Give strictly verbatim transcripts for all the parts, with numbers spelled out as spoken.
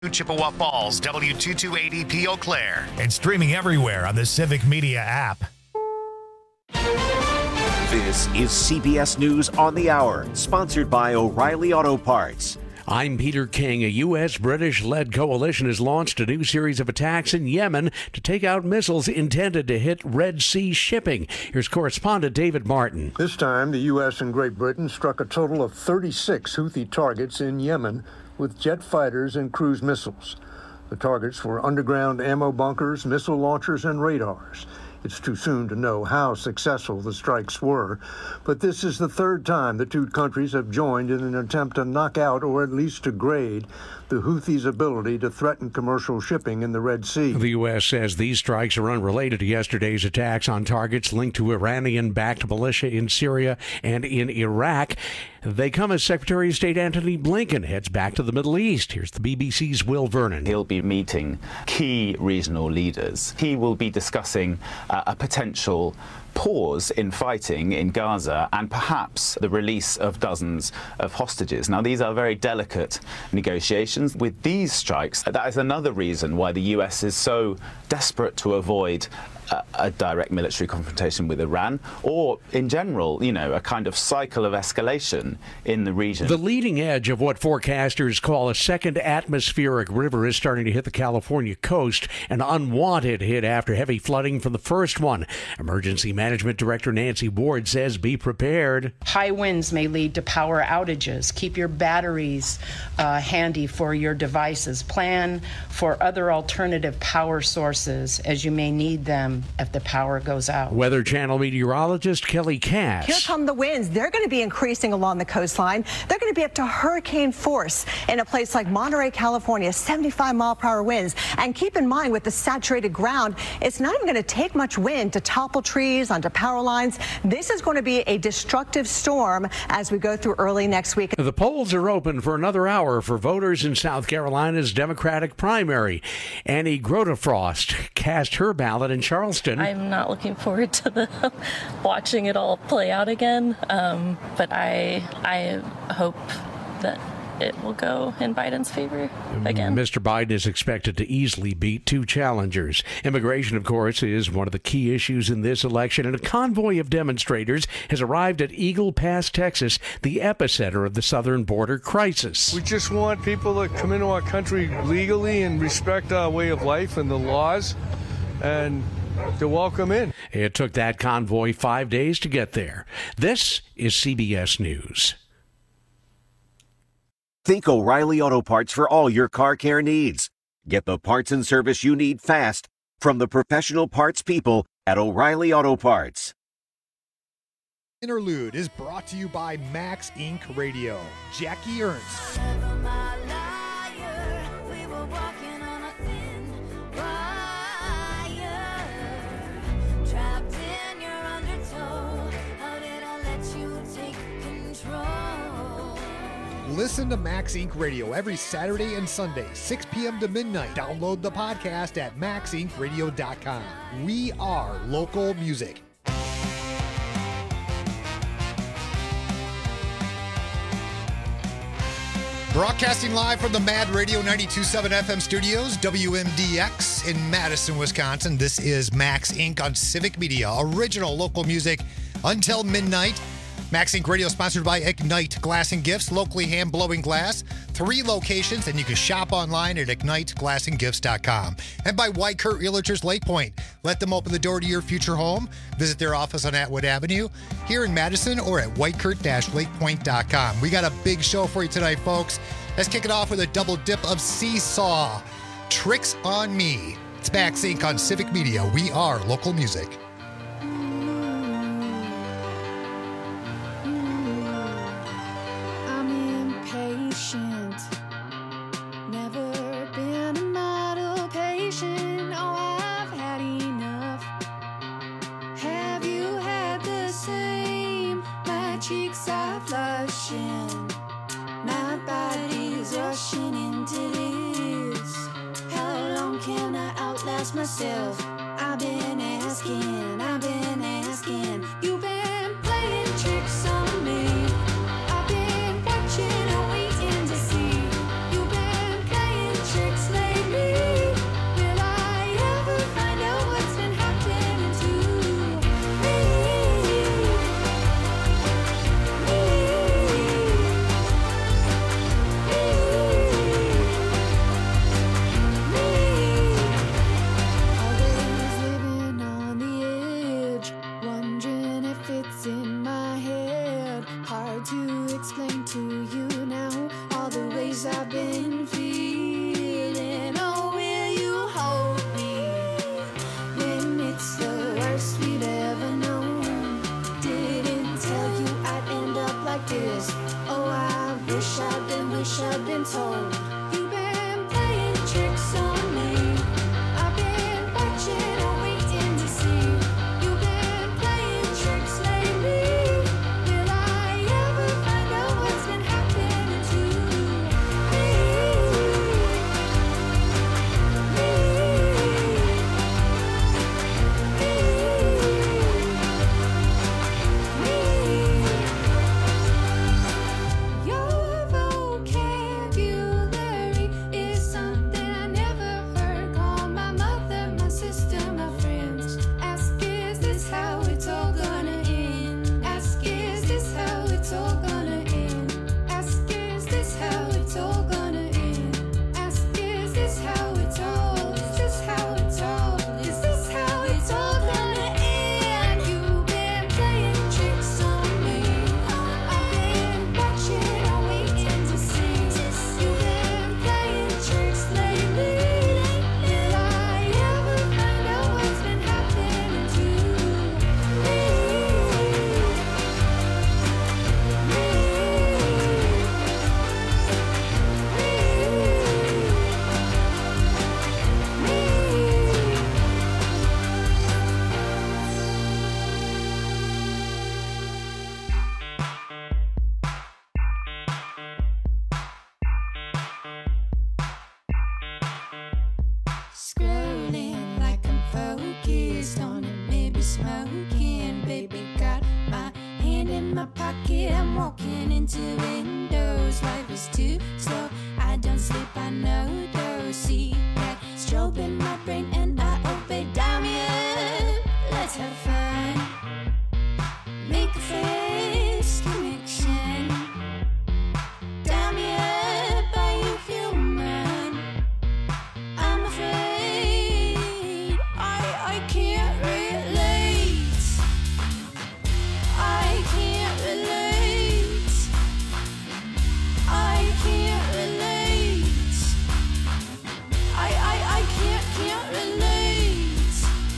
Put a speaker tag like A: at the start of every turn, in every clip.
A: Chippewa Falls, W two two eight zero P Eau Claire.
B: And streaming everywhere on the Civic Media app.
C: This is C B S News on the Hour, sponsored by O'Reilly Auto Parts.
D: I'm Peter King. A U S British-led coalition has launched a new series of attacks in Yemen to take out missiles intended to hit Red Sea shipping. Here's correspondent David Martin.
E: This time, the U S and Great Britain struck a total of thirty-six Houthi targets in Yemen with jet fighters and cruise missiles. The targets were underground ammo bunkers, missile launchers, and radars. It's too soon to know how successful the strikes were, but this is the third time the two countries have joined in an attempt to knock out, or at least degrade, the Houthis' ability to threaten commercial shipping in the Red Sea.
D: The U S says these strikes are unrelated to yesterday's attacks on targets linked to Iranian-backed militia in Syria and in Iraq. They come as Secretary of State Antony Blinken heads back to the Middle East. Here's the B B C's Will Vernon.
F: He'll be meeting key regional leaders. He will be discussing uh, a potential pause in fighting in Gaza and perhaps the release of dozens of hostages. Now, these are very delicate negotiations. With these strikes, that is another reason why the U S is so desperate to avoid a, a direct military confrontation with Iran, or in general, you know, a kind of cycle of escalation in the region.
D: The leading edge of what forecasters call a second atmospheric river is starting to hit the California coast, an unwanted hit after heavy flooding from the first one. Emergency Management Director Nancy Ward says be prepared.
G: High winds may lead to power outages. Keep your batteries uh, handy for your devices. Plan for other alternative power sources as you may need them if the power goes out.
D: Weather Channel meteorologist Kelly Cass.
H: Here come the winds. They're going to be increasing along the coastline. They're going to be up to hurricane force in a place like Monterey, California, seventy-five mile per hour winds. And keep in mind, with the saturated ground, it's not even going to take much wind to topple trees onto power lines. This is going to be a destructive storm as we go through early next week.
D: The polls are open for another hour for voters in South Carolina's Democratic primary. Annie Grotefrost cast her ballot in Charleston.
I: I'm not looking forward to the watching it all play out again, um, but I I hope that it will go in Biden's favor again.
D: Mister Biden is expected to easily beat two challengers. Immigration, of course, is one of the key issues in this election, and a convoy of demonstrators has arrived at Eagle Pass, Texas, the epicenter of the southern border crisis.
J: We just want people to come into our country legally and respect our way of life and the laws, and to welcome in.
D: It took that convoy five days to get there. This is C B S News.
C: Think O'Reilly Auto Parts for all your car care needs. Get the parts and service you need fast from the professional parts people at O'Reilly Auto Parts.
K: Interlude is brought to you by Max Incorporated. Radio. Jackie Ernst. Listen to Max Incorporated. Radio every Saturday and Sunday, six p.m. to midnight. Download the podcast at max inc radio dot com. We are local music. Broadcasting live from the Mad Radio ninety-two point seven F M studios, W M D X in Madison, Wisconsin. This is Max Incorporated on Civic Media, original local music until midnight. Max Incorporated. Radio sponsored by Ignite Glass and Gifts, locally hand-blowing glass. Three locations, and you can shop online at ignite glass and gifts dot com. And by White Kurt Realtors Lake Point. Let them open the door to your future home. Visit their office on Atwood Avenue here in Madison or at white kurt dash lake point dot com. We got a big show for you tonight, folks. Let's kick it off with a double dip of Seesaw. Tricks on Me. It's Max Incorporated on Civic Media. We are local music.
L: Myself, I've been asking, I've been asking. You've been playing tricks on me. I've been watching and waiting to see. You've been playing tricks in my pocket, I'm walking into windows. Life is too slow, I don't sleep, I know those. See that strobe in my brain and I obey. Dial me up, let's have fun. Make a face connection. Dial me up, are you human? I'm afraid I, I can't relate. I can't relate. I can't relate. I, I, I can't, can't relate.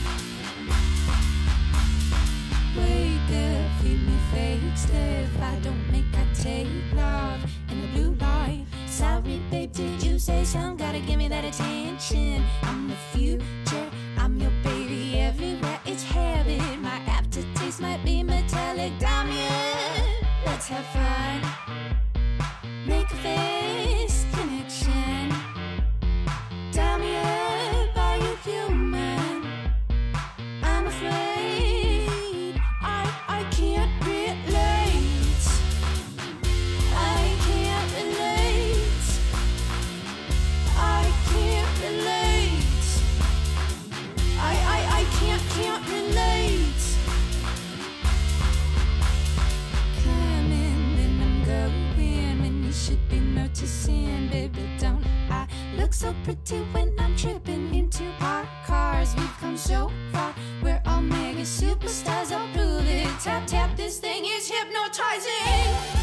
L: Wake up, feed me fake stuff. I don't make, I take love in the blue light. Sorry, babe, did you say something? Gotta give me that attention. I'm the future, I'm your baby everywhere. It's habit, my aftertaste might be metallic. Dial me up, let's have fun. Make a face connection. Dial me up, are you human? I'm afraid I, I can't relate. I can't relate. I can't relate. I, I, I can't, can't relate. Coming, then I'm going when you should be noticing. Baby, don't I look so pretty when I'm tripping into our cars? We've come so far, we're all mega superstars. I'll prove it. Tap, tap, this thing is hypnotizing.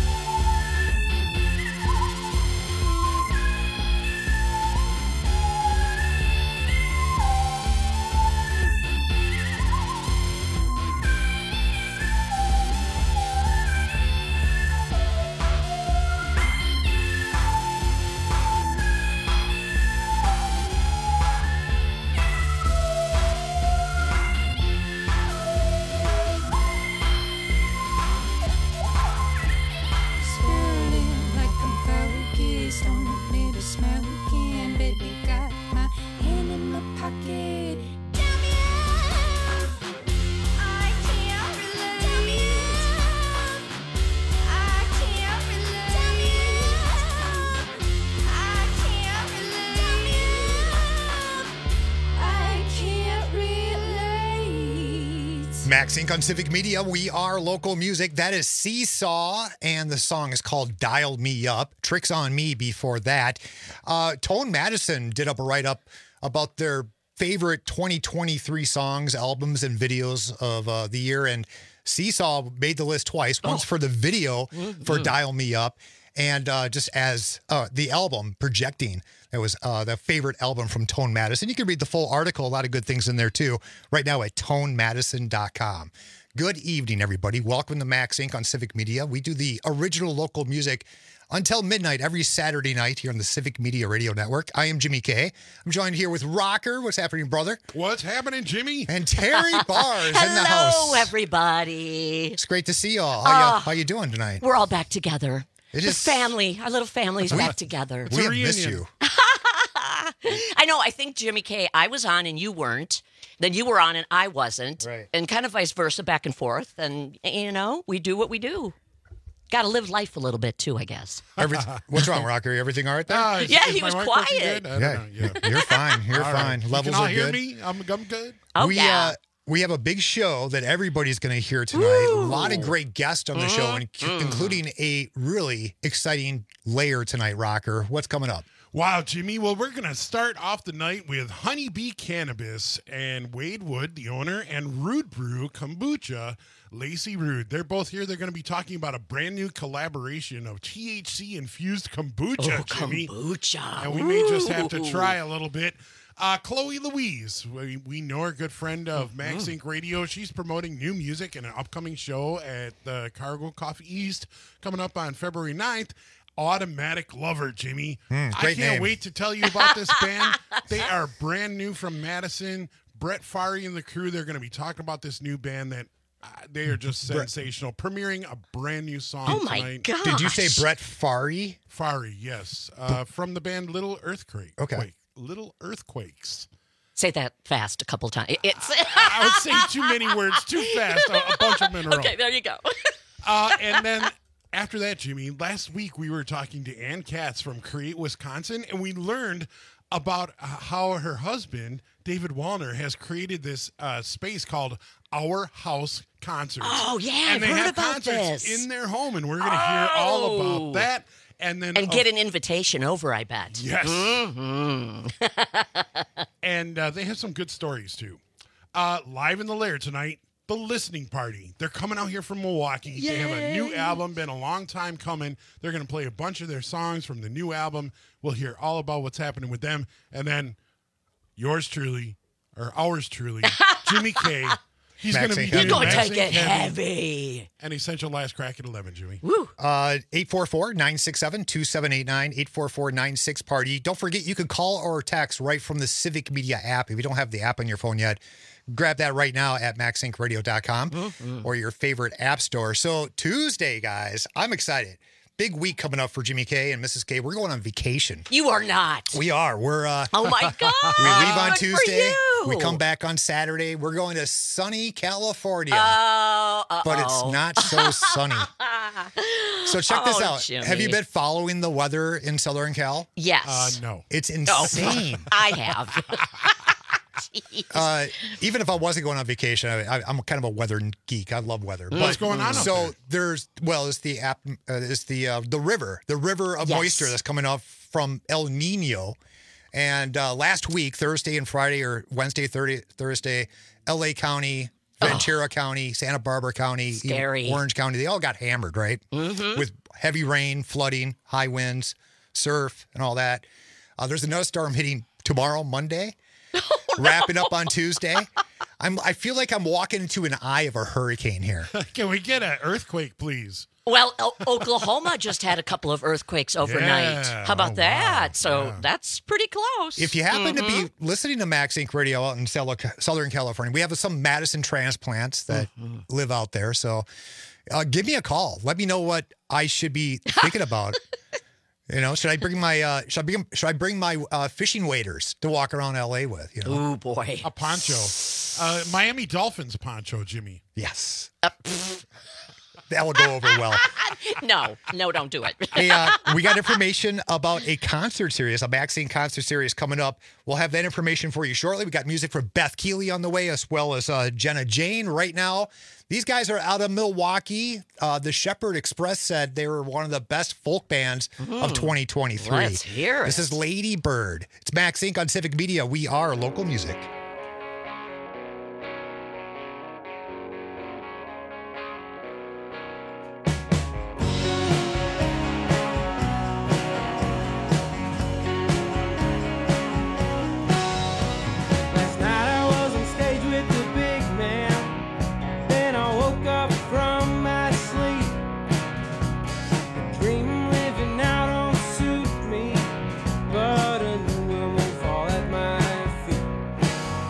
L: Swirling like I'm focused on a little smoking. Baby, got my hand in my pocket. Tell me up. I can't relate. Tell me up. I can't relate. Tell me up. I can't relate. Tell me up. I can't relate.
K: Max Inc on Civic Media. We are local music. That is Seesaw, and the song is called Dial Me Up. Tricks on Me before that. Uh, Tone Madison did up a write-up about their favorite twenty twenty-three songs, albums, and videos of uh, the year, and Seesaw made the list twice. Once for the video for Dial Me Up, and uh, just as uh, the album, Projecting. That was uh, the favorite album from Tone Madison. You can read the full article, a lot of good things in there too, right now at tone madison dot com. Good evening, everybody. Welcome to Max Inc on Civic Media. We do the original local music until midnight every Saturday night here on the Civic Media Radio Network. I am Jimmy K. I'm joined here with Rocker. What's happening, brother?
M: What's happening, Jimmy?
K: And Terry Bars in the house.
N: Hello, everybody.
K: It's great to see you all. How,
N: Ah.
K: you, how you doing tonight?
N: We're all back together.
K: It
N: the
K: is-
N: family, our little family's back together.
K: We have missed you.
N: I know. I think, Jimmy K, I was on and you weren't. Then you were on and I wasn't.
K: Right.
N: And kind of vice versa, back and forth. And, you know, we do what we do. Got to live life a little bit, too, I guess.
K: Every, what's wrong, Rocker? Everything all right there?
M: Ah, is-
N: Yeah,
M: is
N: he
M: my
N: was
M: mic working
N: quiet.
M: good? I don't
K: Yeah,
M: know. Yeah.
K: you're fine. You're
M: All
K: fine.
M: right.
K: Levels
M: you can all
K: are
M: hear
K: good.
M: me? I'm, I'm good.
N: Oh,
K: we,
N: yeah.
K: uh, we have a big show that everybody's going to hear tonight. A lot of great guests on the show, in- including a really exciting layer tonight, Rocker. What's coming up?
M: Wow, Jimmy. Well, we're going to start off the night with Honeybee Cannabis and Wade Wood, the owner, and Rude Brew Kombucha, Lacey Rude. They're both here. They're going to be talking about a brand new collaboration of T H C-infused kombucha,
N: Oh,
M: Jimmy.
N: kombucha.
M: And we may just have to
N: Ooh.
M: try a little bit. Uh, Chloe Louise, we, we know her, good friend of Max Inc Radio. She's promoting new music in an upcoming show at the Cargo Coffee East coming up on February ninth. Automatic Lover, Jimmy.
K: Mm,
M: I
K: great
M: can't
K: name.
M: wait to tell you about this band. They are brand new from Madison. Brett Fari and the crew, they're going to be talking about this new band that uh, they are just
K: Brett-
M: sensational. Premiering a brand new song
N: Oh, my
M: tonight.
N: God.
K: Did you say Brett Fari?
M: Fari, yes. Uh, from the band Little Earthquake.
K: Okay.
M: Quake. Little Earthquakes.
N: Say that fast a couple times. It's
M: I would say too many words too fast. A, a bunch of them in a row.
N: Okay, there you go.
M: Uh, and then after that, Jimmy, last week we were talking to Ann Katz from Create Wisconsin, and we learned about uh, how her husband, David Wallner, has created this uh, space called Our House Concerts.
N: Oh, yeah,
M: and
N: I've
M: they
N: heard
M: have
N: about
M: concerts
N: this.
M: in their home, and we're going to hear all
N: Oh.
M: about that. And then
N: And get an invitation over, I bet.
M: Yes.
N: Mm-hmm.
M: And uh, they have some good stories, too. Uh, live in the Lair tonight, The Listening Party. They're coming out here from Milwaukee. They have a new
N: Yay.
M: album, been a long time coming. They're going to play a bunch of their songs from the new album. We'll hear all about what's happening with them. And then yours truly, or ours truly, Jimmy K. He's going to be
K: Maxine
M: doing
N: You're gonna
M: Maxine
N: take it
M: Heavy
N: heavy.
M: and Essential Last Crack at eleven, Jimmy.
N: Woo.
K: Uh, eight four four, nine six seven, two seven eight nine, eight four four, nine six party. Don't forget, you can call or text right from the Civic Media app. If you don't have the app on your phone yet, grab that right now at max inc radio dot com
N: Mm-hmm.
K: or your favorite app store. So Tuesday, guys, I'm excited. Big week coming up for Jimmy K and Missus K. We're going on vacation.
N: You are not.
K: We are. We're uh
N: Oh my God.
K: we leave on
N: Good for
K: Tuesday.
N: you.
K: We come back on Saturday. We're going to sunny California.
N: Oh, uh-oh.
K: But it's not so sunny. So check this
N: Oh,
K: out.
N: Jimmy.
K: Have you been following the weather in Southern Cal?
N: Yes.
M: Uh, no.
K: It's
N: Oh,
K: insane.
N: I have. Jeez.
K: Uh, even if I wasn't going on vacation, I, I, I'm kind of a weather geek. I love weather.
M: What's going on up
K: So
M: there?
K: there's well, it's the app, uh, it's the uh, the river, the river of
N: Yes.
K: moisture that's coming up from El Nino. And uh, last week, Thursday and Friday, or Wednesday, Thursday, Thursday, L A County, Ventura County, Santa Barbara County, even
N: Scary.
K: Orange County, they all got hammered, right?
N: Mm-hmm.
K: With heavy rain, flooding, high winds, surf, and all that. Uh, there's another storm hitting tomorrow, Monday. Wrapping up on Tuesday. I'm. I feel like I'm walking into an eye of a hurricane here.
M: Can we get an earthquake, please?
N: Well, o- Oklahoma just had a couple of earthquakes overnight.
M: Yeah.
N: How about
M: Oh,
N: that?
M: wow.
N: So
M: Yeah.
N: that's pretty close.
K: If you happen to
N: Mhm.
K: be listening to Max Inc Radio out in Sel- Southern California, we have some Madison transplants that live out there. So uh, give me a call. Let me know what I should be thinking about. You know, should I bring my uh, should I bring should I bring my uh, fishing waders to walk around L A with? You know,
N: Ooh, boy.
M: A poncho. Uh, Miami Dolphins poncho, Jimmy.
K: yes,
N: Uh,
K: that will go over well.
N: no, no, don't do it.
K: Hey, uh, we got information about a concert series, a Maxine concert series coming up. We'll have that information for you shortly. We got music for Beth Keeley on the way, as well as uh, Jenna Jane right now. These guys are out of Milwaukee. Uh, the Shepherd Express said they were one of the best folk bands of twenty twenty-three.
N: Let's hear
K: This
N: it.
K: is Lady Bird. It's Max Inc on Civic Media. We are local music.
O: Last night I was on stage with the big man. Then I woke up from my sleep. The dream living now don't suit me, but a new one won't fall at my feet.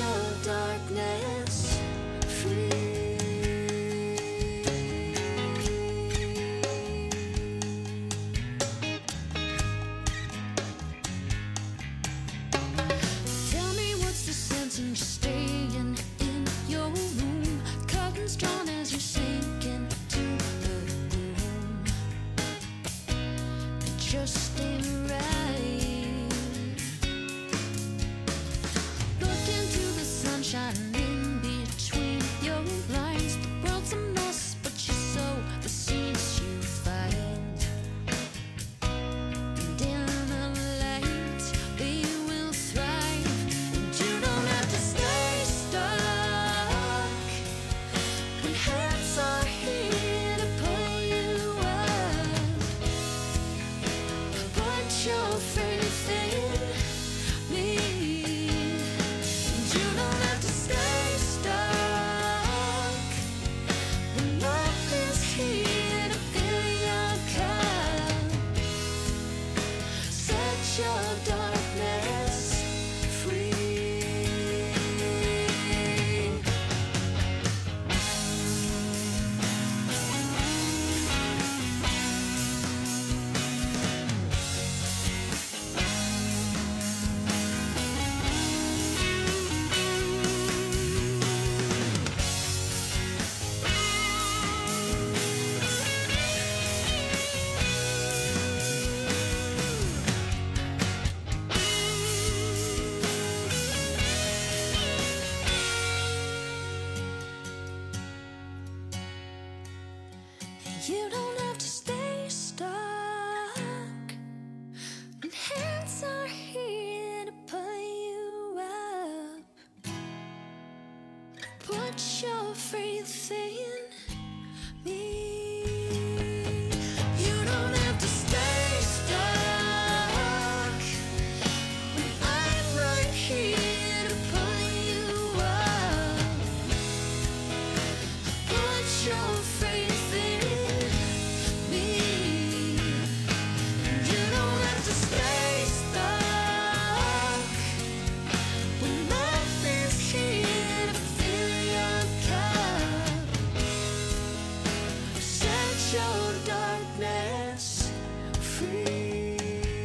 L: your darkness free. Tell me what's the sense in just staying in your room, curtains drawn as you sink into the room. It just ain't right. Look into the sunshine in between your lines. The world's a mess, but you sow the seeds you find. And in the light, they will thrive. And you don't have to stay stuck when hands are here to pull you up. Put your faith in me. And you don't have to stay stuck when love is here to fill your cup. Set your darkness free. You don't have to stay stuck when hands are here to pull you up. Put your faith in me. You don't have to stay stuck when I'm right here to pull you up. Put your faith in me. You don't have to stay stuck when love is here to fill your cup. Set your darkness free.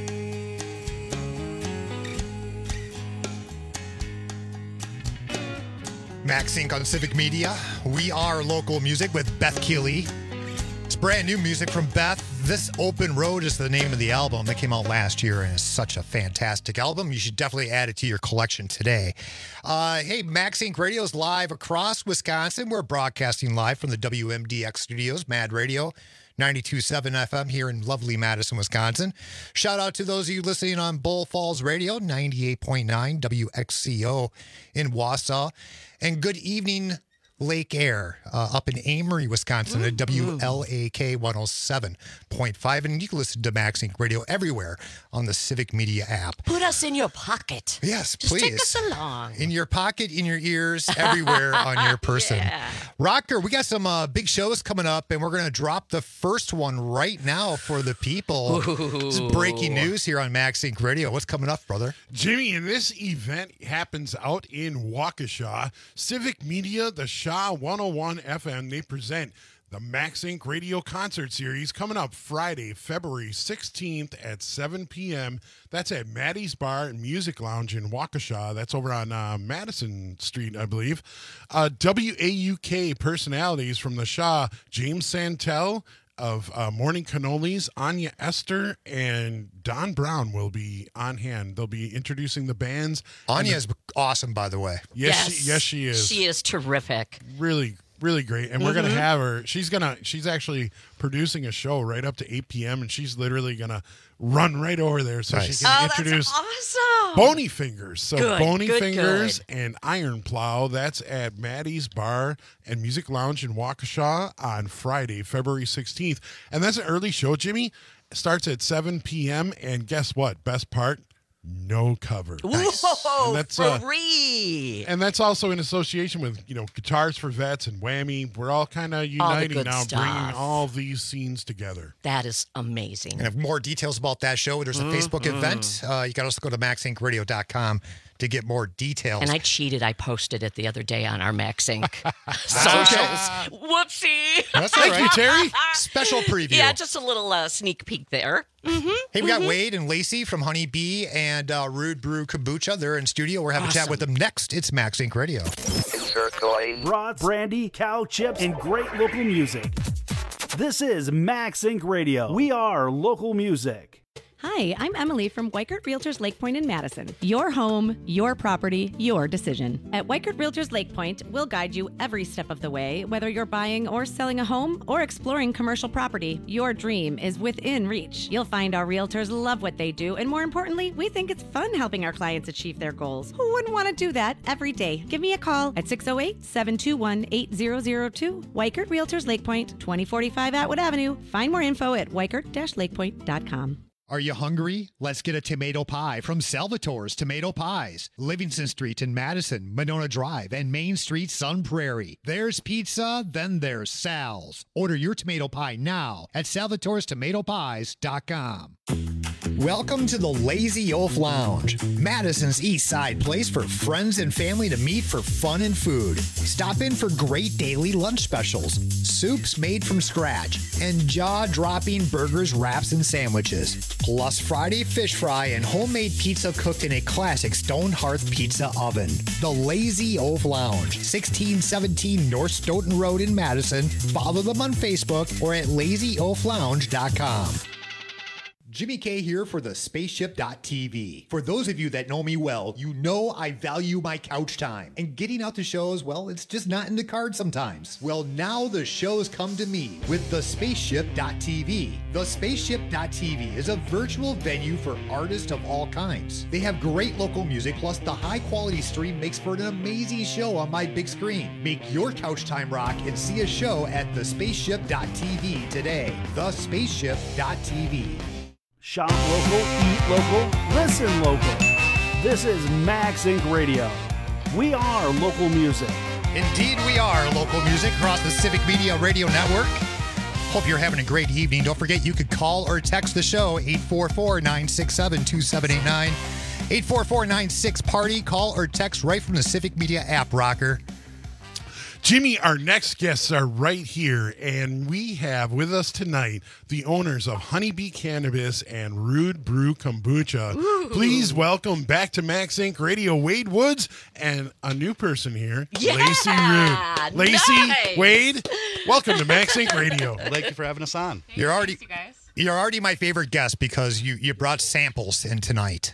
K: Max Inc on Civic Media. We are local music with Beth Keeley. It's brand new music from Beth. This Open Road is the name of the album that came out last year, and it's such a fantastic album. You should definitely add it to your collection today. Uh, hey, Max Inc Radio is live across Wisconsin. We're broadcasting live from the W M D X studios, Mad Radio, ninety-two point seven F M here in lovely Madison, Wisconsin. Shout out to those of you listening on Bull Falls Radio, ninety-eight point nine W X C O in Wausau. And good evening, Lake Air, uh, up in Amory, Wisconsin, at W L A K one oh seven point five. And you can listen to Max Inc Radio everywhere on the Civic Media app.
N: Put us in your pocket.
K: Yes,
N: Just
K: please.
N: take us along.
K: In your pocket, in your ears, everywhere on your person.
N: Yeah.
K: Rocker, we got some uh, big shows coming up, and we're going to drop the first one right now for the people. This is breaking news here on Max Inc Radio. What's coming up, brother?
M: Jimmy, and this event happens out in Waukesha. Civic Media, the Shaw one oh one F M, they present the Max Inc Radio Concert Series coming up Friday, February sixteenth at seven p.m. That's at Maddie's Bar and Music Lounge in Waukesha. That's over on uh, Madison Street, I believe. Uh, W A U K personalities from the Shaw, James Santel of uh, Morning Cannolis, Anya Esther, and Don Brown will be on hand. They'll be introducing the bands.
K: Anya is awesome, by the way.
M: Yes, yes. She, yes, she is.
N: She is terrific.
M: Really, really great. And we're
N: Mm-hmm.
M: going to have her. She's going to, she's actually producing a show right up to eight p.m. and she's literally going to run right over there so
K: Nice.
M: she can
N: Oh,
M: introduce
N: that's awesome.
M: Bony Fingers. So
N: Good,
M: Bony
N: good,
M: Fingers
N: good.
M: and Iron Plow. That's at Maddie's Bar and Music Lounge in Waukesha on Friday, February sixteenth. And that's an early show, Jimmy. Starts at seven p.m. And guess what? Best part? No cover.
N: Whoa,
M: And that's, uh,
N: free.
M: And that's also in association with, you know, Guitars for Vets and Whammy. We're all kind of uniting
N: good
M: now,
N: stuff.
M: bringing all these scenes together.
N: That is amazing.
K: And if more details about that show, there's a
N: Mm-hmm.
K: Facebook event. Uh, you can also go to max inc radio dot com to get more details.
N: And I cheated. I posted it the other day on our Max Incorporated socials. Whoopsie.
K: That's all right. Thank you, Terry. Special preview.
N: Yeah, just a little uh, sneak peek there. Mm-hmm.
K: Hey, we got
N: mm-hmm.
K: Wade and Lacey from Honey Bee and uh, Rude Brew Kombucha. They're in studio. We're having
N: Awesome.
K: a chat with them next. It's Max Inc Radio.
P: Brats, brandy, cow chips, and great local music. This is Max Incorporated Radio. We are local music.
Q: Hi, I'm Emily from Weichert Realtors Lake Point in Madison. Your home, your property, your decision. At Weichert Realtors Lake Point, we'll guide you every step of the way, whether you're buying or selling a home or exploring commercial property. Your dream is within reach. You'll find our realtors love what they do, and more importantly, we think it's fun helping our clients achieve their goals. Who wouldn't want to do that every day? Give me a call at six oh eight, seven two one, eight zero zero two. Weichert Realtors Lake Point, twenty forty-five Atwood Avenue. Find more info at weichert dash lakepoint dot com.
K: Are you hungry? Let's get a tomato pie from Salvatore's Tomato Pies. Livingston Street in Madison, Monona Drive, and Main Street, Sun Prairie. There's pizza, then there's Sal's. Order your tomato pie now at salvatores tomato pies dot com. Welcome to the Lazy Oaf Lounge, Madison's East Side place for friends and family to meet for fun and food. Stop in for great daily lunch specials, soups made from scratch, and jaw-dropping burgers, wraps, and sandwiches. Plus Friday fish fry and homemade pizza cooked in a classic stone hearth pizza oven. The Lazy Oaf Lounge, sixteen seventeen North Stoughton Road in Madison. Follow them on Facebook or at lazy oaf lounge dot com. Jimmy K here for the spaceship dot t v. For those of you that know me well, you know I value my couch time. And getting out to shows, well, it's just not in the cards sometimes. Well, now the shows come to me with the spaceship dot t v. The spaceship dot t v is a virtual venue for artists of all kinds. They have great local music, plus the high-quality stream makes for an amazing show on my big screen. Make your couch time rock and see a show at the spaceship dot t v today. the spaceship dot t v.
P: Shop local, eat local, listen local. This is Max Incorporated Radio. We are local music.
K: Indeed, we are local music across the Civic Media Radio Network. Hope you're having a great evening. Don't forget you could call or text the show eight four four, nine six seven, two seven eight nine. eight four four, nine six, party. Call or text right from the Civic Media app, rocker.
M: Jimmy, our next guests are right here, and we have with us tonight the owners of Honey Bee Cannabis and Rude Brew Kombucha. Ooh. Please welcome back to Max Incorporated Radio, Wade Woods, and a new person here,
N: yeah,
M: Lacey Rude. Lacey,
N: nice.
M: Wade, welcome to Max Incorporated Radio.
R: Thank you for having us on.
K: You're already,
S: Thanks, you guys.
K: You're already my favorite guest because you, you brought samples in tonight.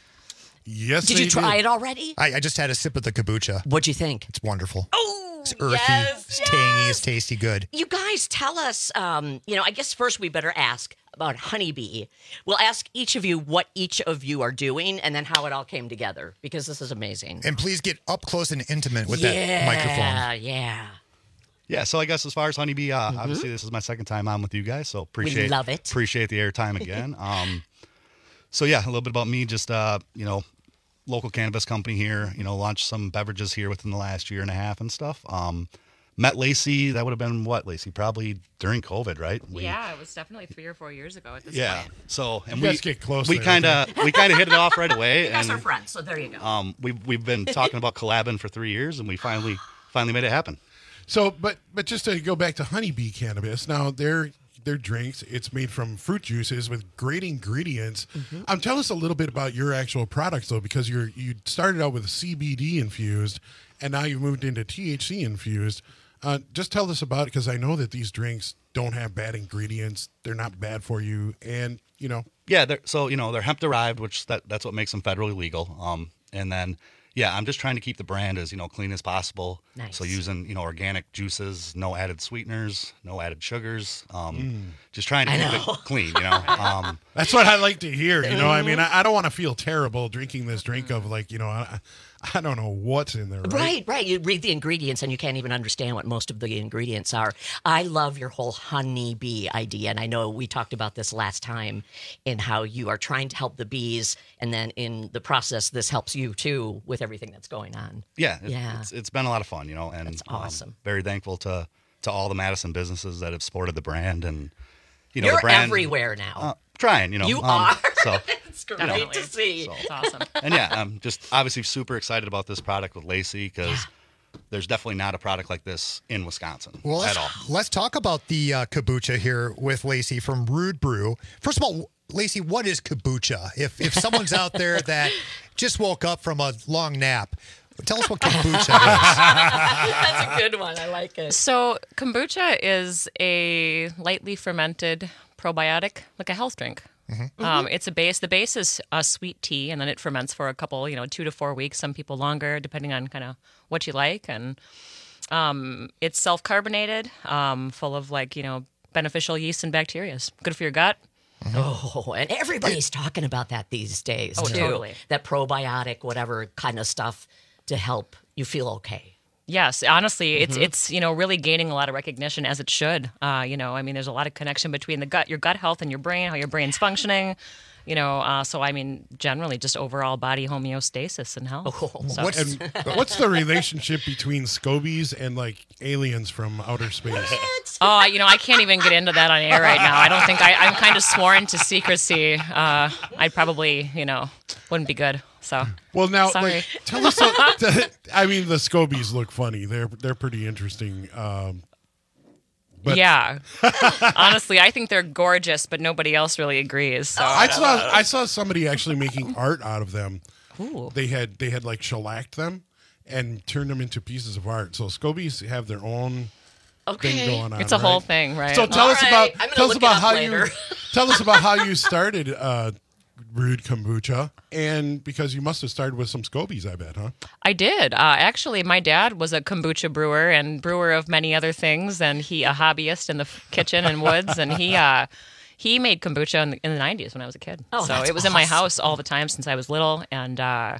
M: Yes,
N: Did you try did. it already?
K: I, I just had a sip of the kombucha.
N: What'd you think?
K: It's wonderful.
N: Oh,
K: it's earthy,
N: yes,
K: it's
N: yes.
K: tangy, it's tasty, good.
N: You guys tell us, um, you know, I guess first we better ask about Honey Bee. We'll ask each of you what each of you are doing and then how it all came together, because this is amazing.
K: And please get up close and intimate with
N: yeah,
K: that microphone.
N: Yeah, yeah.
R: Yeah, so I guess as far as Honey Bee, uh, mm-hmm. obviously this is my second time on with you guys, so appreciate
N: we love it.
R: Appreciate the airtime again. um, so yeah, a little bit about me, just uh, you know, local cannabis company here. You know, launched some beverages here within the last year and a half and stuff. Um, met Lacey. That would have been what, Lacey? Probably during COVID, right? We,
S: yeah, it was definitely three or four years ago at this
R: yeah.
S: point.
R: So and
M: you
R: we
M: guys get close.
R: We kind of we kind of hit it off right away.
N: You guys
R: and,
N: are friends, so there you go.
R: Um, we we've been talking about collabing for three years, and we finally finally made it happen.
M: So, but but just to go back to Honey Bee Cannabis, now their their drinks, it's made from fruit juices with great ingredients. Mm-hmm. Um, tell us a little bit about your actual products, though, because you're you started out with C B D infused, and now you've moved into T H C infused. Uh, just tell us about it, because I know that these drinks don't have bad ingredients; they're not bad for you, and you know.
R: Yeah, they're, so you know they're hemp derived, which that that's what makes them federally legal. Um, and then. Yeah, I'm just trying to keep the brand as, you know, clean as possible.
N: Nice.
R: So using, you know, organic juices, no added sweeteners, no added sugars. Um,
M: Mm.
R: Just trying to
N: I
R: keep
N: know.
R: it clean, you know. Um,
M: That's what I like to hear. You know, I mean, I, I don't want to feel terrible drinking this drink of like, you know, I, I don't know what's in there. Right?
N: Right, right. You read the ingredients and you can't even understand what most of the ingredients are. I love your whole Honey Bee idea. And I know we talked about this last time in how you are trying to help the bees. And then in the process, this helps you too with everything that's going on.
R: yeah, it,
N: Yeah.
R: It's, it's been a lot of fun, you know. And
N: That's awesome.
R: Um, very thankful to, to all the Madison businesses that have supported the brand. And, you know,
N: You're
R: the brand.
N: everywhere now.
R: Uh, trying, you know.
N: You
R: um,
N: are.
R: So,
N: That's great
S: Definitely.
N: to see.
R: So-
S: It's awesome.
R: And yeah, I'm just obviously super excited about this product with Lacey because there's definitely not a product like this in Wisconsin
K: Well,
R: at
K: let's,
R: all.
K: let's talk about the uh, kombucha here with Lacey from Rude Brew. First of all, Lacey, what is kombucha? If if someone's out there that just woke up from a long nap, tell us what kombucha is.
N: That's a good one. I like it.
S: So kombucha is a lightly fermented probiotic, like a health drink.
K: Mm-hmm.
S: Um, it's a base. The base is a sweet tea, and then it ferments for a couple, you know, two to four weeks. Some people longer, depending on kind of what you like. And um, it's self-carbonated, um, full of like you know beneficial yeast and bacteria. It's good for your gut.
N: Oh, and everybody's talking about that these days,
S: Oh,
N: too.
S: totally.
N: That probiotic, whatever kind of stuff to help you feel okay.
S: Yes, honestly, it's
N: Mhm.
S: it's you know really gaining a lot of recognition as it should. Uh, you know, I mean, there's a lot of connection between the gut, your gut health, and your brain, how your brain's functioning. You know, uh, so I mean, generally, just overall body homeostasis and health. So-
M: What's, and what's the relationship between scobies and like aliens from outer space?
S: Oh, you know, I can't even get into that on air right now. I don't think I, I'm kind of sworn to secrecy. Uh, I probably, you know, wouldn't be good. So,
M: Well, now,
S: sorry.
M: like, tell us. a- I mean, the scobies look funny. They're they're pretty interesting. Um, but
S: yeah, honestly, I think they're gorgeous, but nobody else really agrees. So
M: I saw I saw somebody actually making art out of them.
S: Ooh.
M: They had they had like shellacked them and turned them into pieces of art. So scobies have their own
S: Okay.
M: thing going on.
S: It's a whole
M: right?
S: thing, right?
M: So tell
S: All
M: us
S: right,
M: about
S: I'm gonna
M: tell us
S: look it
M: about
S: up
M: how
S: later.
M: you tell us about how you started uh, Rude Kombucha, and because you must have started with some scobies, I bet, huh?
S: I did. Uh, actually, my dad was a kombucha brewer and brewer of many other things, and he a hobbyist in the f- kitchen and woods, and he uh, he made kombucha in the, in the nineties when I was a kid.
N: Oh,
S: so
N: that's
S: it was in my
N: awesome.
S: house all the time since I was little, and uh,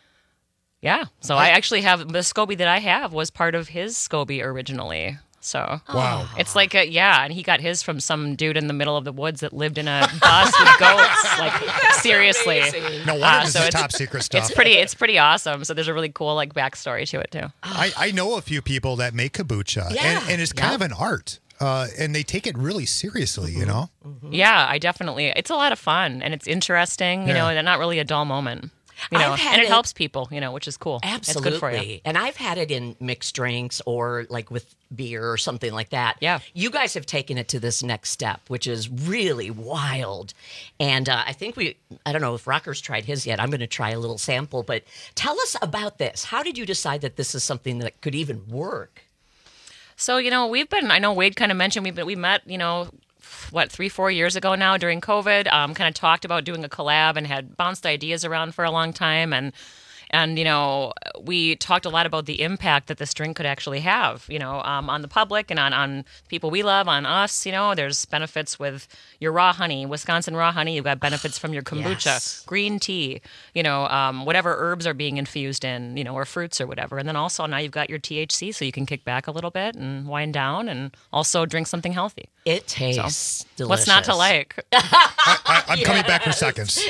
S: yeah. So I actually have the SCOBY that I have was part of his SCOBY originally. So
M: Wow.
S: it's like a yeah, and he got his from some dude in the middle of the woods that lived in a bus with goats. Like seriously,
N: amazing.
K: No wonder
S: Uh,
K: this
S: so
K: is
S: it's-
K: top secret stuff.
S: It's pretty. It's pretty awesome. So there's a really cool like backstory to it too.
K: I, I know a few people that make kombucha,
N: Yeah.
K: and, and it's kind
N: Yep.
K: of an art, uh, and they take it really seriously, you know?
S: Yeah, I definitely. It's a lot of fun and it's interesting, you
K: Yeah.
S: know, and not really a dull moment. You know,
N: I've had
S: and it,
N: it-
S: helps people, you know, which is cool.
N: Absolutely.
S: It's good for you.
N: And I've had it in mixed drinks or like with beer or something like that.
S: Yeah.
N: You guys have taken it to this next step, which is really wild. And uh, I think we, I don't know if Rocker's tried his yet. I'm going to try a little sample, but tell us about this. How did you decide that this is something that could even work?
S: So, you know, we've been, I know Wade kind of mentioned we've been, we met, you know, what, three, four years ago now during COVID, um, kind of talked about doing a collab and had bounced ideas around for a long time. And, and, you know, we talked a lot about the impact that this drink could actually have, you know, um, on the public and on, on people we love, on us. You know, there's benefits with your raw honey, Wisconsin raw honey. You've got benefits from your kombucha,
N: Yes.
S: green tea, you know, um, whatever herbs are being infused in, you know, or fruits or whatever. And then also now you've got your T H C, so you can kick back a little bit and wind down and also drink something healthy.
N: It tastes
S: So,
N: delicious.
S: what's not to like?
K: I, I'm coming back for seconds.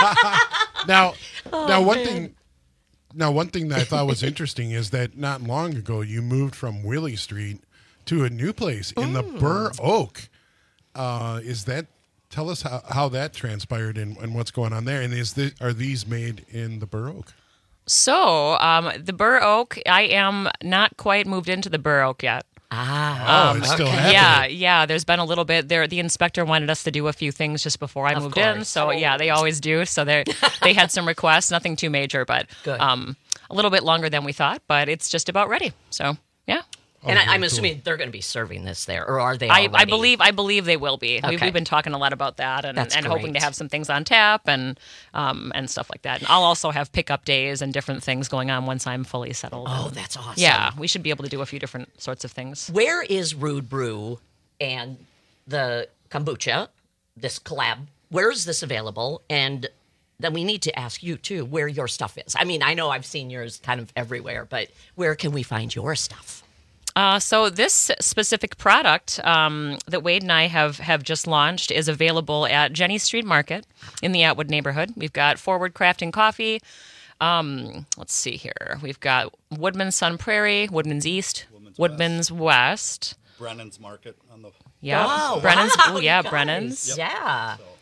M: Now,
N: Oh,
M: now one
N: man.
M: thing. Now, one thing that I thought was interesting is that not long ago you moved from Willie Street to a new place in the Burr Oak. Uh, is that? Tell us how, how that transpired and, and what's going on there. And is this, are these made in the Burr Oak?
S: So, um, the Burr Oak, I am not quite moved into the Burr Oak yet.
N: Ah,
M: Oh, it's still
N: okay.
M: happening.
S: Yeah, yeah. There's been a little bit there. The inspector wanted us to do a few things just before I
N: Of
S: moved in.
N: course.
S: So yeah, they always do. So they they had some requests, nothing too major, but
N: Good.
S: um, a little bit longer than we thought. But it's just about ready. So yeah.
N: And
M: Oh,
N: I,
M: very
N: I'm
M: cool.
N: assuming they're going to be serving this there, or are they
S: I,
N: already?
S: I believe I believe they will be. We've,
N: Okay.
S: we've been talking a lot about that and,
N: That's
S: and hoping to
N: great.
S: have some things on tap and um, and stuff like that. And I'll also have pickup days and different things going on once I'm fully settled.
N: Oh,
S: And,
N: that's awesome.
S: yeah, we should be able to do a few different sorts of things.
N: Where is Rude Brew and the kombucha, this collab? Where is this available? And then we need to ask you, too, where your stuff is. I mean, I know I've seen yours kind of everywhere, but where can we find your stuff?
S: Uh, so this specific product um, that Wade and I have, have just launched is available at Jenny Street Market in the Atwood neighborhood. We've got Forward Crafting Coffee. Um, let's see here. We've got Woodman's Sun Prairie, Woodman's East,
R: Woodman's
S: Woodman's West.
R: Brennan's Market on the.
S: Yeah,
N: Oh,
S: Brennan's.
N: wow,
S: Oh, yeah,
N: you guys.
S: Brennan's.
N: Yeah.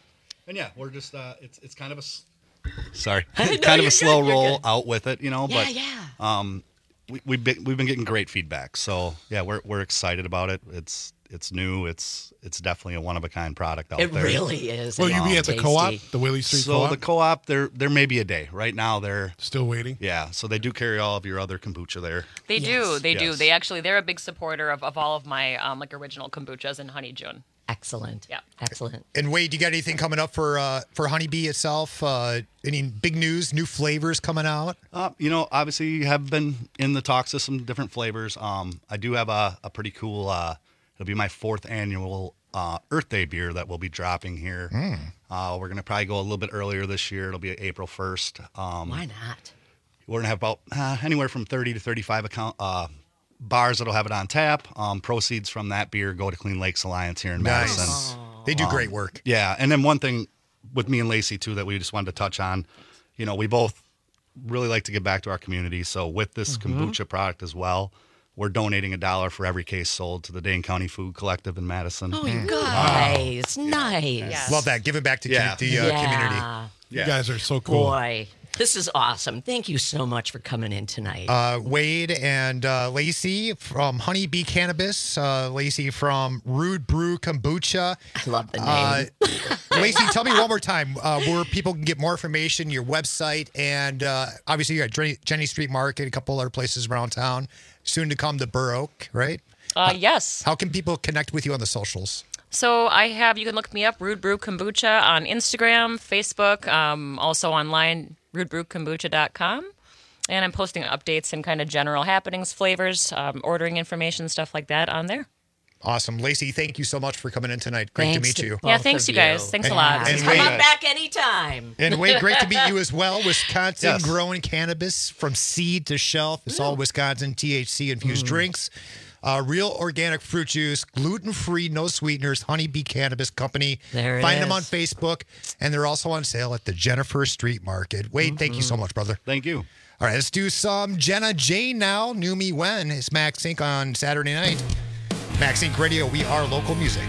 R: And yeah, we're just uh, it's it's kind of a s- sorry,
N: No,
R: kind of
N: you're
R: a
N: good,
R: slow
N: you're
R: roll
N: good.
R: out with it, you know.
N: Yeah,
R: but
N: yeah.
R: um, we we've been, we've been getting great feedback, so yeah, we're we're excited about it. It's it's new. It's it's definitely a one of a kind product out
N: It
R: there.
N: really is.
M: Will you be
N: Um,
M: at the
N: tasty.
M: co-op, the Willie Street
R: So
M: co-op?
R: the co-op, there there may be a day. Right now, they're
M: still waiting.
R: Yeah, so they do carry all of your other kombucha there.
S: They do. They do.
R: Yes.
S: They actually, they're a big supporter of, of all of my um, like original kombuchas and Honey June.
N: Excellent.
S: Yeah.
N: Excellent.
K: And Wade, you got anything coming up for uh, for Honeybee itself? Uh, any big news, new flavors coming out?
R: Uh, you know, obviously, you have been in the talks of some different flavors. Um, I do have a, a pretty cool. Uh, it'll be my fourth annual uh, Earth Day beer that we'll be dropping here.
K: Mm.
R: Uh, we're gonna probably go a little bit earlier this year. It'll be April first. Um,
N: Why not?
R: We're gonna have about uh, anywhere from thirty to thirty-five account uh, bars that'll have it on tap. Um, proceeds from that beer go to Clean Lakes Alliance here in
K: Nice.
R: Madison.
K: They do
R: Um,
K: great work.
R: Yeah, and then one thing with me and Lacey too that we just wanted to touch on, you know, we both really like to give back to our community. So with this
N: Mm-hmm.
R: kombucha product as well, we're donating a dollar for every case sold to the Dane County Food Collective in Madison.
N: Oh, you guys, nice.
K: Love that. Giving back to
R: Yeah.
K: the uh,
N: Yeah.
K: community.
M: You guys are so cool.
N: Boy, this is awesome. Thank you so much for coming in tonight.
K: Uh, Wade and uh, Lacey from Honeybee Cannabis. Uh, Lacey from Rude Brew Kombucha.
N: I love the name.
K: Uh, Lacey, tell me one more time uh, where people can get more information, your website, and uh, obviously you got Jenny, Jenny Street Market, a couple other places around town. Soon to come to Burr Oak, right?
S: Uh, yes.
K: How can people connect with you on the socials?
S: So I have, you can look me up, Rude Brew Kombucha, on Instagram, Facebook, um, also online, rude brew kombucha dot com. And I'm posting updates and kind of general happenings, flavors, um, ordering information, stuff like that on there.
K: Awesome. Lacey, thank you so much for coming in tonight. Great
N: Thanks
K: to meet you.
S: Yeah,
N: both
S: thanks
N: of
S: you guys. Thanks a lot.
K: And
N: Come
K: Wade,
N: on back anytime.
K: and Wade, great to meet you as well. Wisconsin
R: Yes.
K: growing cannabis from seed to shelf. It's all Wisconsin T H C infused drinks. Uh, real organic fruit juice, gluten-free, no sweeteners, Honeybee Cannabis Company.
N: There it
K: Find them
N: is.
K: on Facebook, and they're also on sale at the Jennifer Street Market. Wade, thank you so much, brother.
R: Thank you.
K: All right, let's do some Jenna Jane now. Knew Me When. It's Max Inc on Saturday night. Max Inc Radio, we are local music.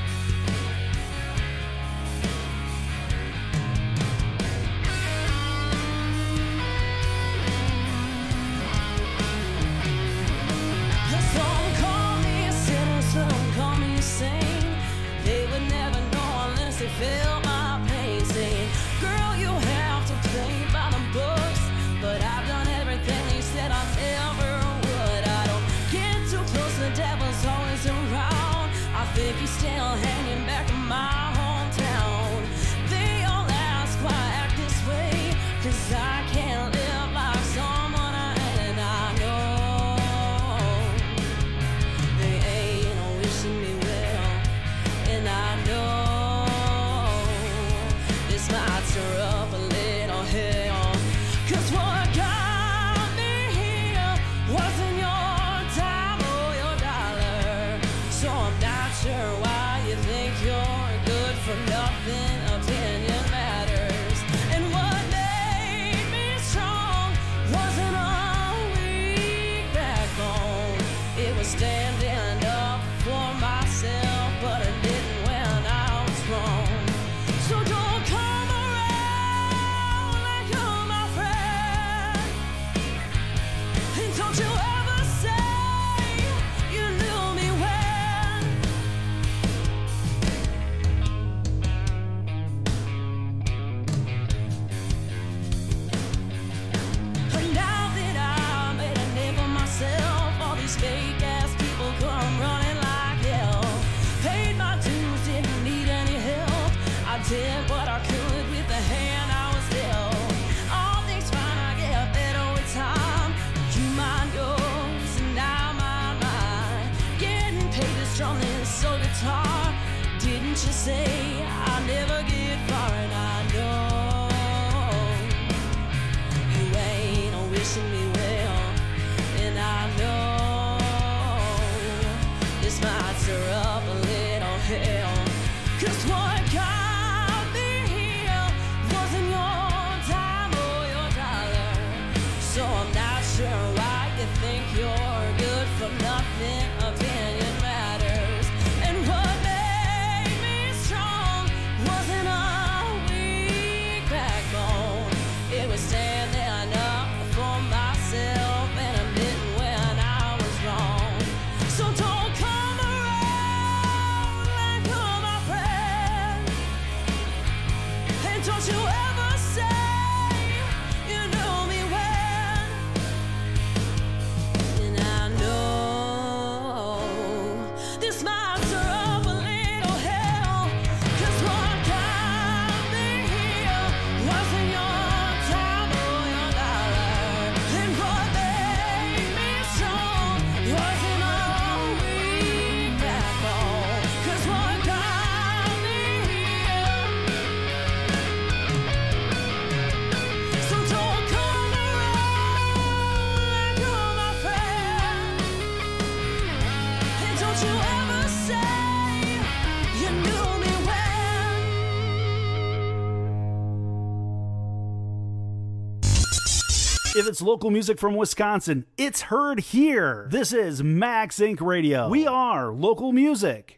L: Some call me a sinner, some call me a saint. They would never know unless they felt my pain. Saying, girl, you have to play by the books. But I've done everything they said I never would. I don't get too close, the devil's always around. I think he's still hanging back in my hometown. They all ask why I act this way, 'cause I can't live like someone I ain't, and I know they ain't wishing me well, and I know this might stir up a little hell. 'Cause what got me here wasn't your time or your dollar. So I'm not sure why you think you're good for nothing. Opinion matters. And what made me strong wasn't a weak backbone. It was standing up for myself, but it didn't when I was wrong. So don't come around like you're my friend. And don't you ever say you knew me when. And now that I made a name for myself, all these fake ass people come running like hell. Paid my dues, didn't need any help. I did what I could with the hand I was dealt. All things fine, I get better with time. You mind yours, and I mind mine. Getting paid to strum this old guitar. Didn't you say I never get far? And I know you ain't wishing me well, and I know this might stir up a little hell. 'Cause what got me here wasn't your time or your dollar. So I'm not sure why you think you're good for nothing. Opinion matters. And what made me strong wasn't a
P: If it's local music from Wisconsin, it's heard here. This is Max Incorporated. Radio. We are local music.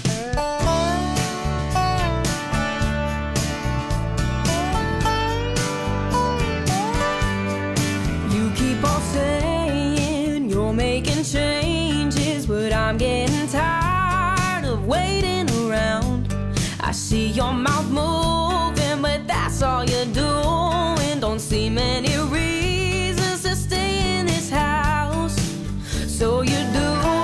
L: You keep on saying you're making changes, but I'm getting tired of waiting around. I see your mouth moving, but that's all you're doing. Don't see many reasons to stay in this house, so you do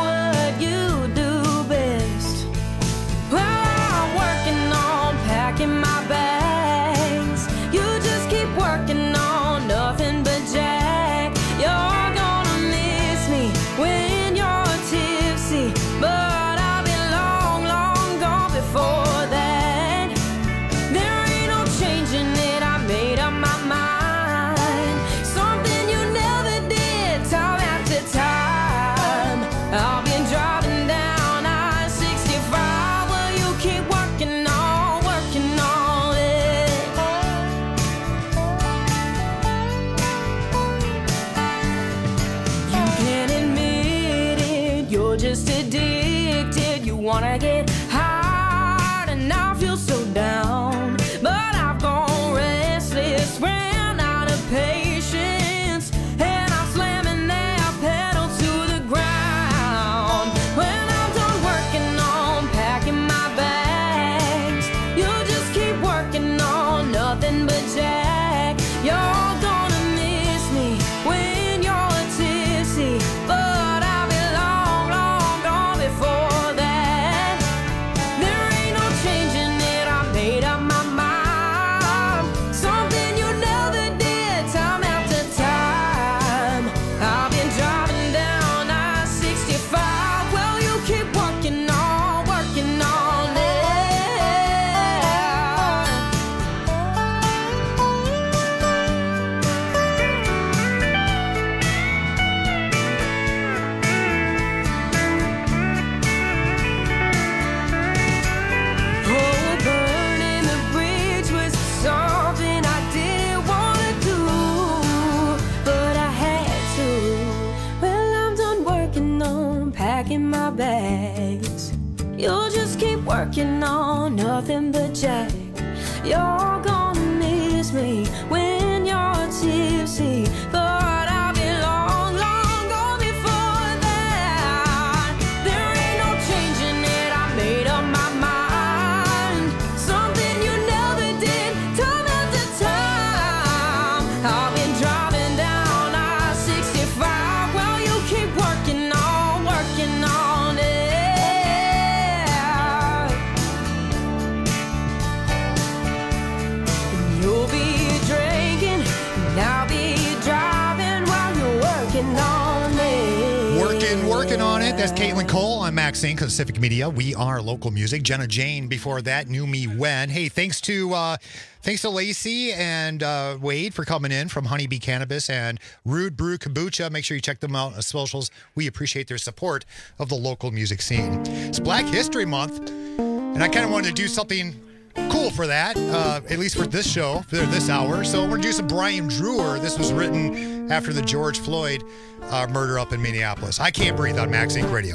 L: my bags. You just keep working on nothing but jack. You're gonna miss me when you're tipsy, but I'll be long, long gone before that. There ain't no changing it, I made up my mind. Something you never did, time after time. I've been driving down I sixty-five, well you keep working on just addicted. You wanna get hard and now feel so down, but I've gone restless, ran out of patience, and I'm slamming that pedal to the ground. When I'm done working on packing my bags, you just keep working on nothing but jack. You're gonna miss me when you're tipsy, but bags. You'll just keep working on nothing but jack. You're gonna miss me when you're tipsy, but I'll be long, long gone before that. There ain't no changing it, I made up my mind. Something you never did, time after time. I've been driving down I sixty-five, well you keep working on, working on.
K: Working on it. That's Caitlin Cole. I'm Max Inc. of Civic Media. We are local music. Jenna Jane before that knew me when. Hey, thanks to uh, thanks to Lacey and uh, Wade for coming in from Honeybee Cannabis and Rude Brew Kombucha. Make sure you check them out on socials. We appreciate their support of the local music scene. It's Black History Month, and I kind of wanted to do something cool for that, uh, at least for this show, for this hour. So we're going to do some Brian Drewer. This was written after the George Floyd uh, murder up in Minneapolis. I Can't Breathe on Max Inc Radio.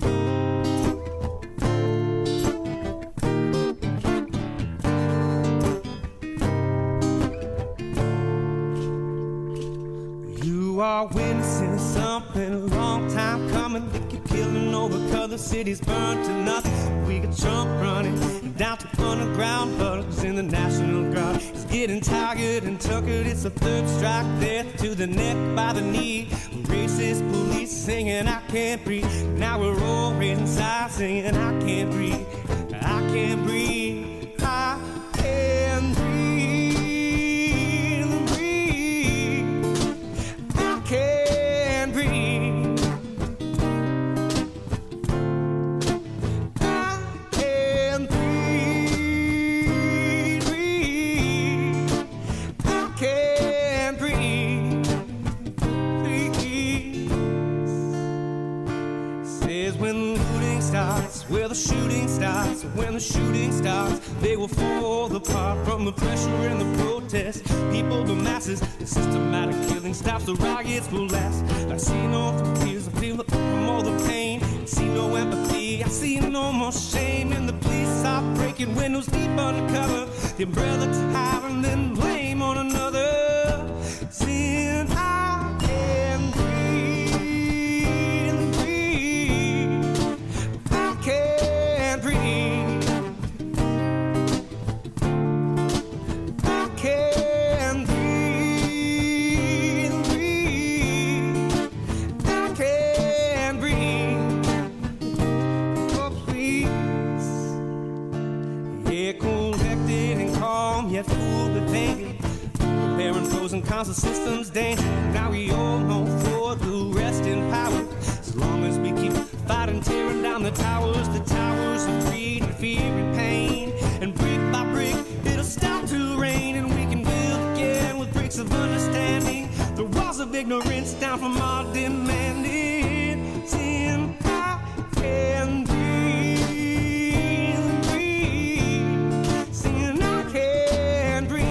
O: You are witnessing something a long time coming. They keep killing over cause the city's burned to nothing. So we could jump running down to underground hugs in the National Guard. It's getting tired and tuckered. It's a third strike, death to the neck by the knee. Racist police singing I can't breathe. Now we're all inside singing I can't breathe. I can't breathe. I can't breathe. Breathe. I can't breathe. I can't breathe. Breathe. I can't breathe. Breathe. Says when looting starts, where the shooting starts. When the shooting starts, they will fall apart from the pressure and the protest. People, the masses, the systematic killing stops. The riots will last. I see no tears, I feel the from all the pain. I see no empathy, I see no more shame. And the police are breaking windows deep undercover. The umbrella to hide and then blame on another. Seeing I can breathe and breathe, I can't breathe. I can't breathe and breathe, I can't breathe. Oh please, yeah, collected and calm, yet full of danger. Preparing frozen constant systems danger. Now we all know for the rest in power. As long as we keep fighting, tearing down the towers, the towers of greed and fear and pain. And brick by brick, it'll start to rain, and we can build again with bricks of understanding. The walls of ignorance down from our demanding. Sin, I can breathe and breathe. Sin, I can breathe.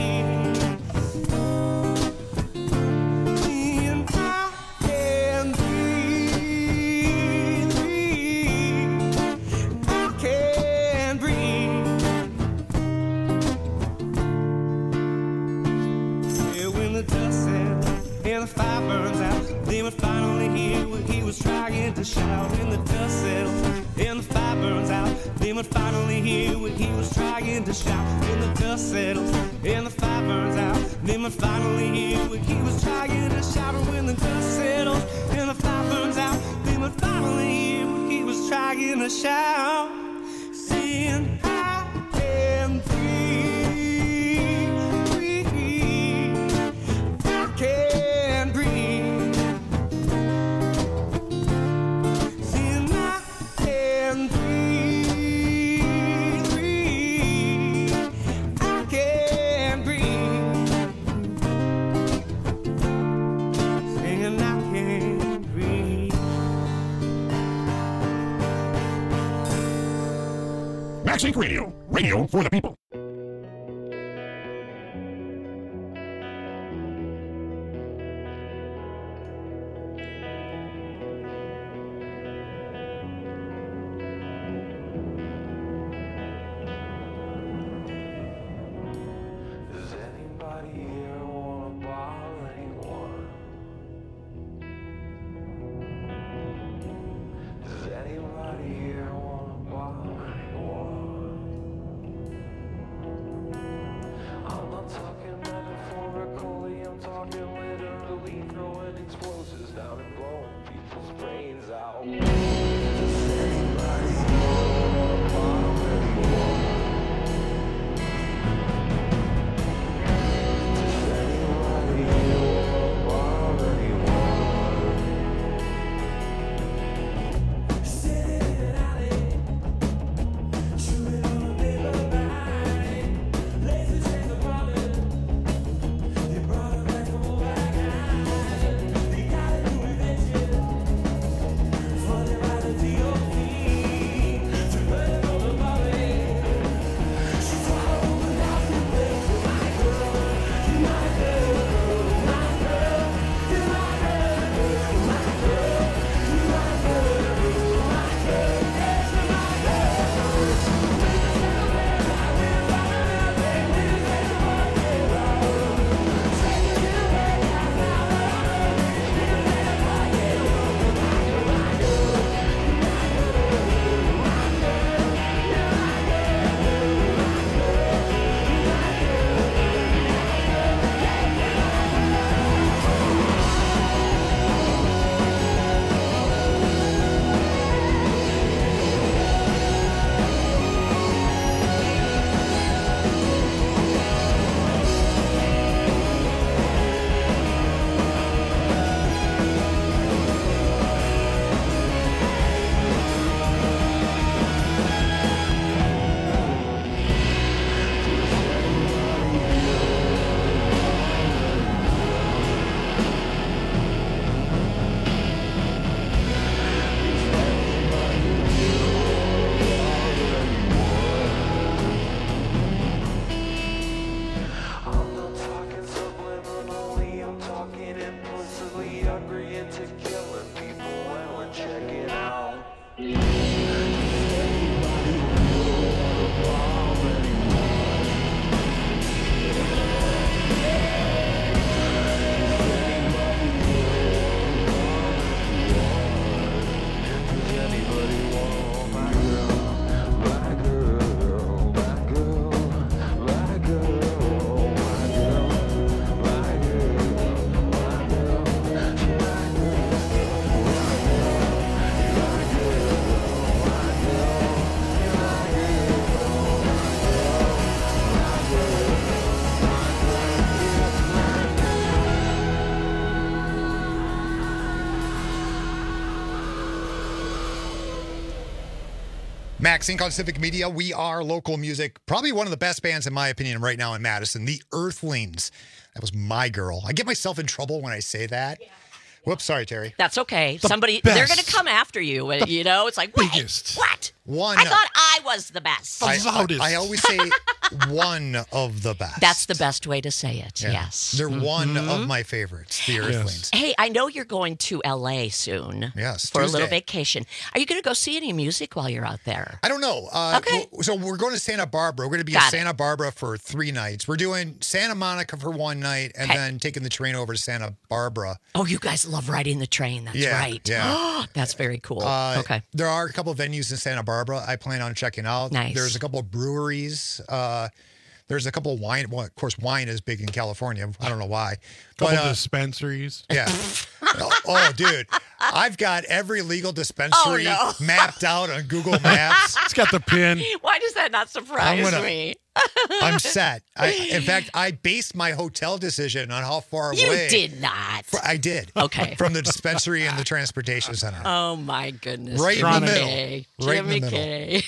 O: The fire burns out, then we finally hear what he was trying to shout. When the dust settles and the fire burns out, then we finally hear what he was trying to shout. When the dust settles and the fire burns out, then we finally hear what he was trying to shout. And when the dust settles and the fire burns out, then we finally hear what he was trying to shout. Seeing I can breathe, breathe, I can.
T: Max Inc Radio, radio for the people.
U: Does anybody here wanna bother anyone? Does anybody here wanna bother anyone?
K: Max Inc on Civic Media. We are local music. Probably one of the best bands, in my opinion, right now in Madison. The Earthlings. That was my girl. I get myself in trouble when I say that. Yeah. Whoops, sorry, Terry.
N: That's okay.
K: The
N: Somebody,
K: best.
N: they're going to come after you.
K: The
N: you know, it's like, wait,
K: biggest.
N: what?
K: One.
N: I thought I was the best.
K: I, I, I always say one of the best.
N: That's the best way to say it,
K: Yeah.
N: yes.
K: They're one
N: Mhm.
K: of my favorites, the Earthlings.
N: Hey, I know you're going to L A soon.
K: Yes,
N: For a
K: Tuesday.
N: little vacation. Are you going to go see any music while you're out there?
K: I don't know. Uh,
N: Okay.
K: w- So we're going to Santa Barbara. We're going to be
N: Got
K: in
N: it.
K: Santa Barbara for three nights. We're doing Santa Monica for one night and
N: Okay.
K: then taking the train over to Santa Barbara.
N: Oh, you guys love riding the train. That's
K: Yeah,
N: right.
K: yeah.
N: That's very cool.
K: Uh,
N: okay.
K: There are a couple of venues in Santa Barbara I plan on checking out.
N: Nice.
K: There's a couple of breweries. Uh, there's a couple of wine. Well, of course, wine is big in California. I don't know why.
M: Couple
K: But, uh,
M: dispensaries.
K: Yeah. oh, oh, dude. I've got every legal dispensary
N: Oh, no.
K: mapped out on Google Maps.
M: It's got the pin.
N: Why does that not surprise
K: I'm gonna-
N: me?
K: I'm set. I, in fact, I based my hotel decision on how far
N: You
K: away.
N: did not.
K: Fr- I did.
N: Okay.
K: From the dispensary and the transportation center.
N: Oh, my goodness.
K: Right in
N: Jimmy
K: the middle.
N: K.
K: Right in the
N: Jimmy
K: middle.
N: K.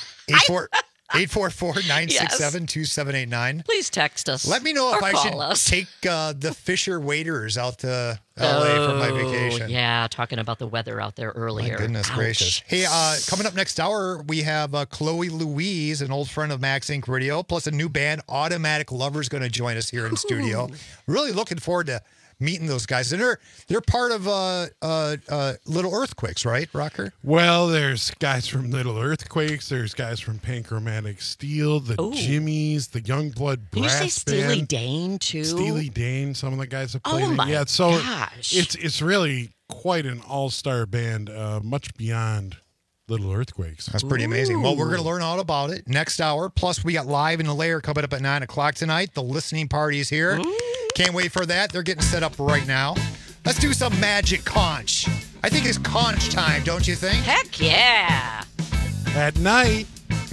K: eight four four, nine six seven, two seven eight nine.
N: Please text us.
K: Let me know if
N: or
K: I
N: call
K: should
N: us.
K: take uh, the Fisher waiters out to L A for my
N: Oh,
K: vacation.
N: Yeah, talking about the weather out there earlier.
K: My goodness
N: Ouch.
K: gracious. Hey, uh, coming up next hour, we have uh, Chloe Louise, an old friend of Max Inc Radio, plus a new band, Automatic Lovers, going to join us here in studio. Really looking forward to meeting those guys. And they're, they're part of uh, uh, uh, Little Earthquakes, right, Rocker?
M: Well, there's guys from Little Earthquakes. There's guys from Panchromatic Steel, the
N: Ooh.
M: Jimmies, the Youngblood
N: Did you say
M: Brass
N: Steely
M: Band.
N: Dane, too?
M: Steely Dane, some of the guys have
N: Oh,
M: played it.
N: my
M: Yeah, so
N: gosh.
M: it's it's really quite an all-star band, uh, much beyond Little Earthquakes.
K: That's pretty amazing. Well, we're going to learn all about it next hour. Plus, we got Live in the Lair coming up at nine o'clock tonight. The listening party's here. Can't wait for that. They're getting set up right now. Let's do some magic conch. I think it's conch time, don't you think?
N: Heck yeah.
M: At night.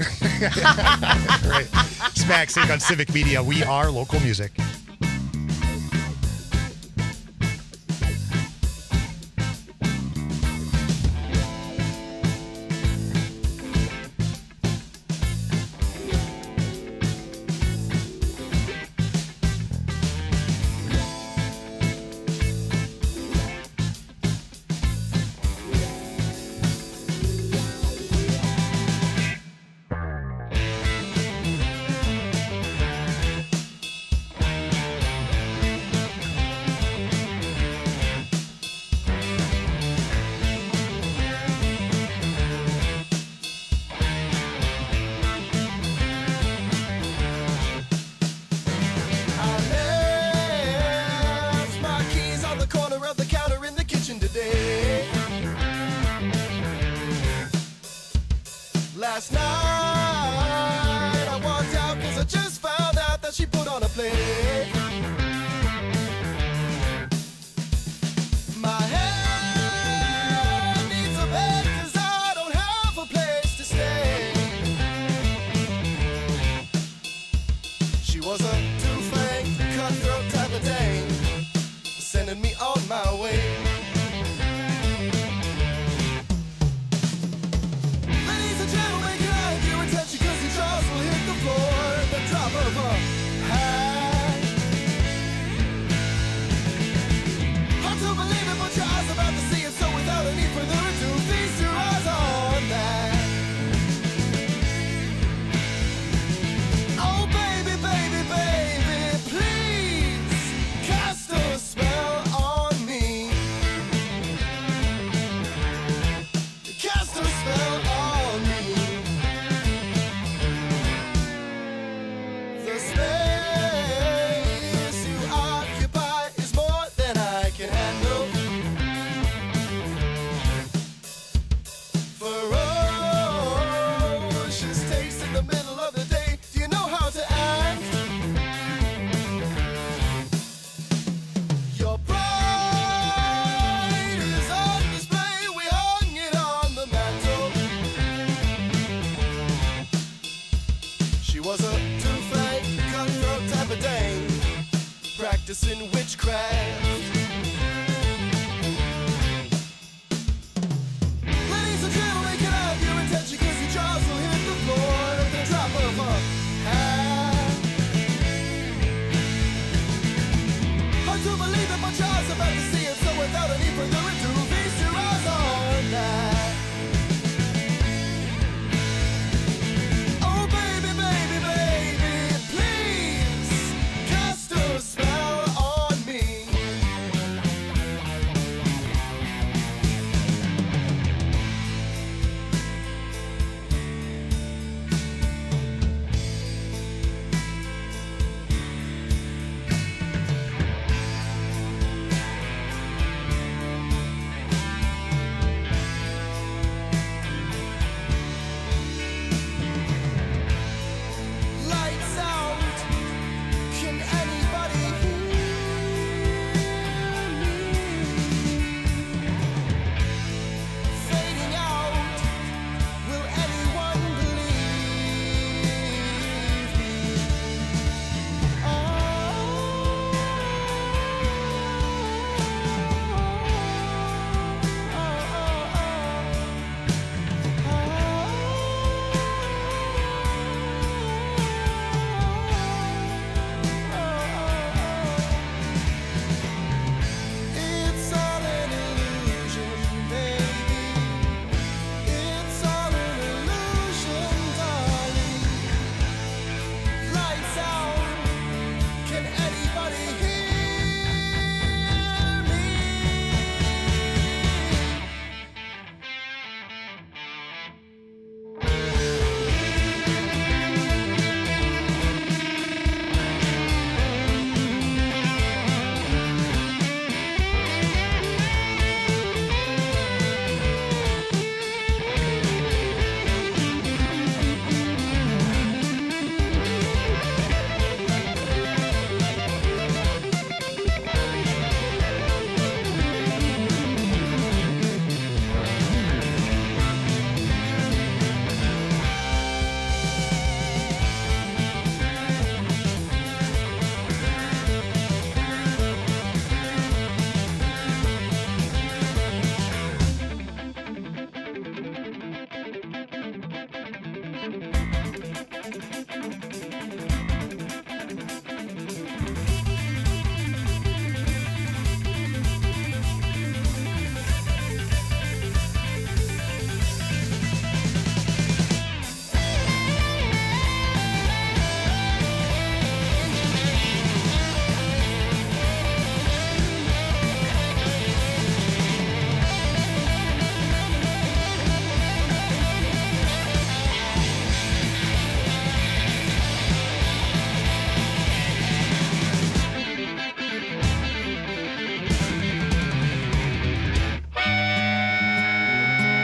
K: Right. Smack Sync on Civic Media. We are local music.
A: Left my keys on the corner of the counter in the kitchen today. Last night I walked out because I just found out that she put on a play. My head needs a bed 'cause I don't have a place to stay. She was a two-fanged, cutthroat type of dame, sending me on my way. Ladies and gentlemen, can I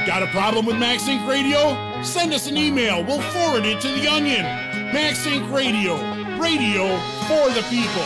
M: Got a problem with Max Inc Radio? Send us an email. We'll forward it to The Onion. Max Inc Radio. Radio for the people.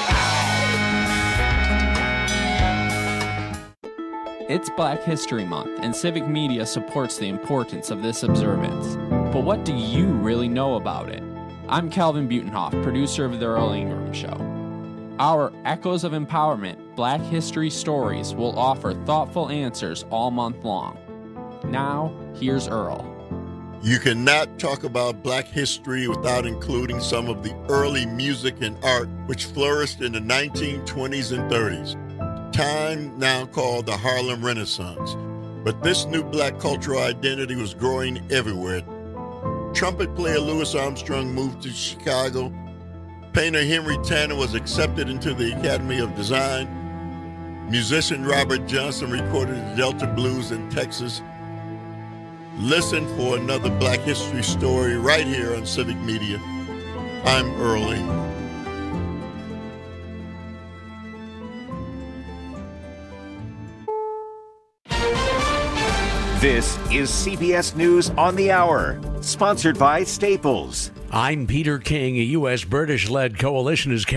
B: It's Black History Month, and Civic Media supports the importance of this observance. But what do you really know about it? I'm Calvin Butenhoff, producer of The Earl Ingram Show. Our Echoes of Empowerment Black History Stories will offer thoughtful answers all month long. Now, here's Earl.
V: You cannot talk about Black history without including some of the early music and art which flourished in the nineteen twenties and thirties. Time now called the Harlem Renaissance. But this new black cultural identity was growing everywhere. Trumpet player Louis Armstrong moved to Chicago. Painter Henry Tanner was accepted into the Academy of Design. Musician Robert Johnson recorded the Delta Blues in Texas. Listen for another Black history story right here on Civic Media. I'm Earl Ingram.
C: This is C B S News on the Hour, sponsored by Staples.
D: I'm Peter King. A U S British-led coalition is